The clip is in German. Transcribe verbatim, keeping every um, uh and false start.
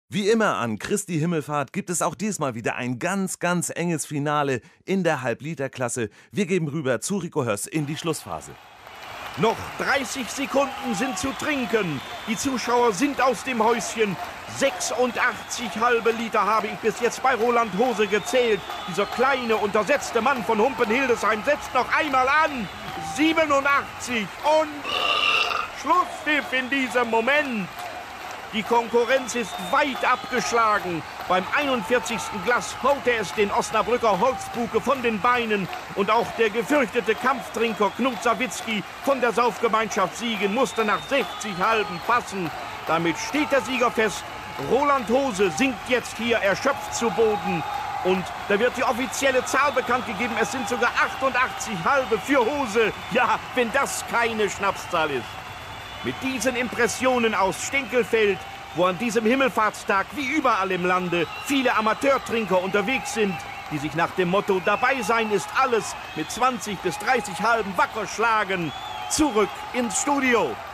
Wie immer an Christi Himmelfahrt gibt es auch diesmal wieder ein ganz, ganz enges Finale in der Halbliterklasse. Wir geben rüber zu Rico Höss in die Schlussphase. Noch dreißig Sekunden sind zu trinken. Die Zuschauer sind aus dem Häuschen. sechsundachtzig halbe Liter habe ich bis jetzt bei Roland Hose gezählt. Dieser kleine, untersetzte Mann von Humpen-Hildesheim setzt noch einmal an. siebenundachtzig und Schlusspfiff in diesem Moment. Die Konkurrenz ist weit abgeschlagen. Beim einundvierzigsten Glas haut er es den Osnabrücker Holzbuke von den Beinen. Und auch der gefürchtete Kampftrinker Knut Sawicki von der Saufgemeinschaft Siegen musste nach sechzig halben passen. Damit steht der Sieger fest. Roland Hose sinkt jetzt hier erschöpft zu Boden. Und da wird die offizielle Zahl bekannt gegeben. Es sind sogar achtundachtzig halbe für Hose. Ja, wenn das keine Schnapszahl ist. Mit diesen Impressionen aus Stinkelfeld, wo an diesem Himmelfahrtstag wie überall im Lande viele Amateurtrinker unterwegs sind, die sich nach dem Motto dabei sein ist alles mit zwanzig bis dreißig halben wacker schlagen, zurück ins Studio.